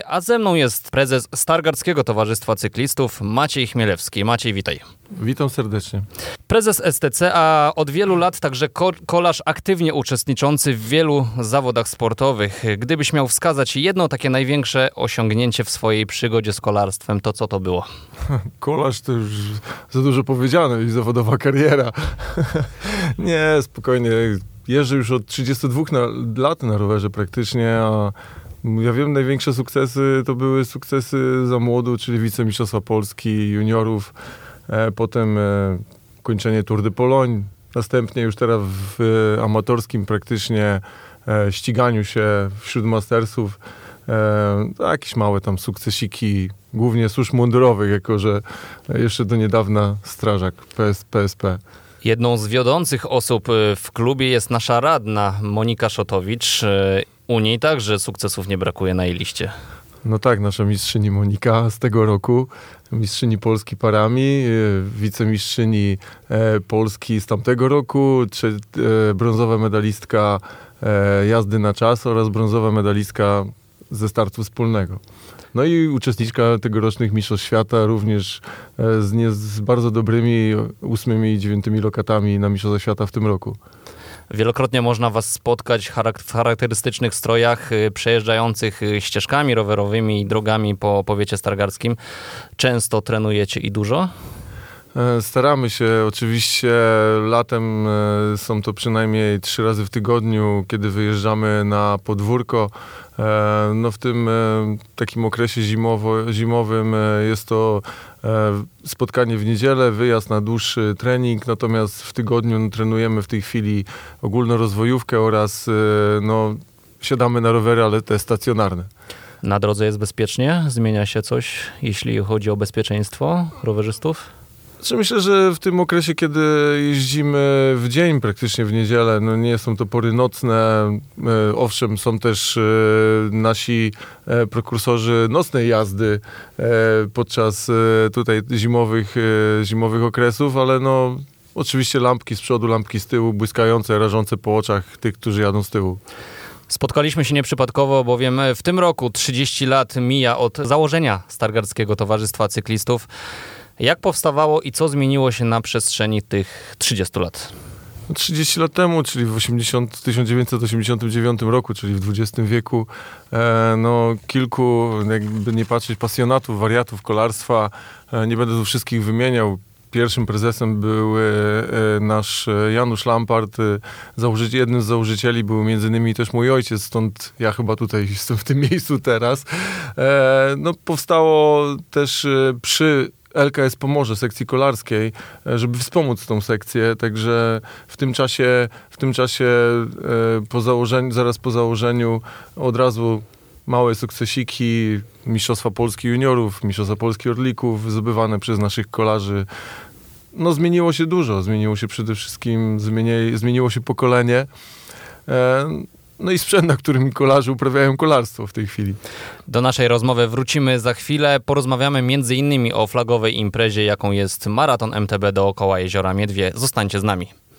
A ze mną jest prezes Stargardzkiego Towarzystwa Cyklistów Maciej Chmielewski. Maciej, witaj. Witam serdecznie. Prezes STC, a od wielu lat także kolarz aktywnie uczestniczący w wielu zawodach sportowych. Gdybyś miał wskazać jedno takie największe osiągnięcie w swojej przygodzie z kolarstwem, to co to było? Kolarz to już za dużo powiedziane i zawodowa kariera. Nie, spokojnie. Jeżdżę już od 32 lat na rowerze praktycznie, a ja wiem, największe sukcesy to były sukcesy za młodu, czyli wicemistrzostwa Polski, juniorów, potem kończenie Tour de Pologne, następnie już teraz w amatorskim praktycznie ściganiu się wśród mastersów, jakieś małe tam sukcesiki, głównie służb mundurowych, jako że jeszcze do niedawna strażak PSP. Jedną z wiodących osób w klubie jest nasza radna Monika Szotowicz. U niej także sukcesów nie brakuje na jej liście. No tak, nasza mistrzyni Monika z tego roku, mistrzyni Polski parami, wicemistrzyni Polski z tamtego roku, brązowa medalistka jazdy na czas oraz brązowa medalistka ze startu wspólnego. No i uczestniczka tegorocznych Mistrzostw Świata, również z bardzo dobrymi 8. i 9. lokatami na Mistrzostwach Świata w tym roku. Wielokrotnie można was spotkać w charakterystycznych strojach, przejeżdżających ścieżkami rowerowymi i drogami po powiecie stargardzkim. Często trenujecie i dużo? Staramy się, oczywiście latem są to przynajmniej 3 razy w tygodniu, kiedy wyjeżdżamy na podwórko. No w tym takim okresie zimowym jest to spotkanie w niedzielę, wyjazd na dłuższy trening, natomiast w tygodniu trenujemy w tej chwili ogólnorozwojówkę oraz siadamy na rowery, ale te stacjonarne. Na drodze jest bezpiecznie? Zmienia się coś, jeśli chodzi o bezpieczeństwo rowerzystów? Myślę, że w tym okresie, kiedy jeździmy w dzień, praktycznie w niedzielę, nie są to pory nocne. Owszem, są też nasi prekursorzy nocnej jazdy podczas tutaj zimowych okresów, ale oczywiście lampki z przodu, lampki z tyłu, błyskające, rażące po oczach tych, którzy jadą z tyłu. Spotkaliśmy się nieprzypadkowo, bowiem w tym roku 30 lat mija od założenia Stargardzkiego Towarzystwa Cyklistów. Jak powstawało i co zmieniło się na przestrzeni tych 30 lat? 30 lat temu, czyli w 1989 roku, czyli w XX wieku, kilku, jakby nie patrzeć, pasjonatów, wariatów kolarstwa, nie będę tu wszystkich wymieniał. Pierwszym prezesem był nasz Janusz Lampart. Jednym z założycieli był między innymi też mój ojciec, stąd ja chyba tutaj jestem w tym miejscu teraz. Powstało też przy LKS Pomorze, sekcji kolarskiej, żeby wspomóc tą sekcję, także w tym czasie zaraz po założeniu od razu małe sukcesiki, Mistrzostwa Polski juniorów, Mistrzostwa Polski orlików zdobywane przez naszych kolarzy. Zmieniło się dużo, zmieniło się przede wszystkim, zmieniło się pokolenie. I sprzęt, na którym kolarze uprawiają kolarstwo w tej chwili. Do naszej rozmowy wrócimy za chwilę. Porozmawiamy m.in. o flagowej imprezie, jaką jest maraton MTB dookoła Jeziora Miedwie. Zostańcie z nami.